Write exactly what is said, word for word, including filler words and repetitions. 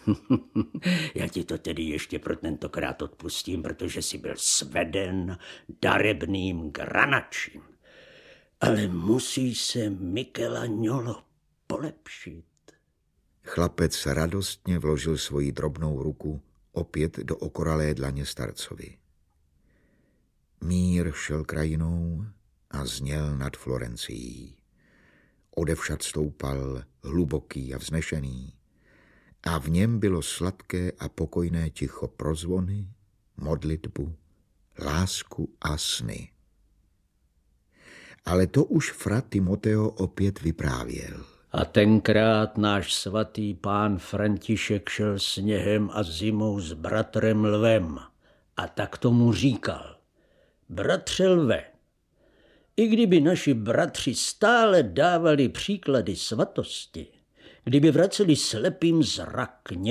Já ti to tedy ještě pro tentokrát odpustím, protože jsi byl sveden darebným granačím. Ale musí se Michelangelo polepšit. Chlapec radostně vložil svoji drobnou ruku opět do okoralé dlaně starcovi. Mír šel krajinou a zněl nad Florencií. Odevšad stoupal hluboký a vznešený a v něm bylo sladké a pokojné ticho pro zvony, modlitbu, lásku a sny. Ale to už fra Timoteo opět vyprávěl. A tenkrát náš svatý pán František šel sněhem a zimou s bratrem Lvem a tak tomu říkal: bratře Lve, i kdyby naši bratři stále dávali příklady svatosti, kdyby vraceli slepým zrak,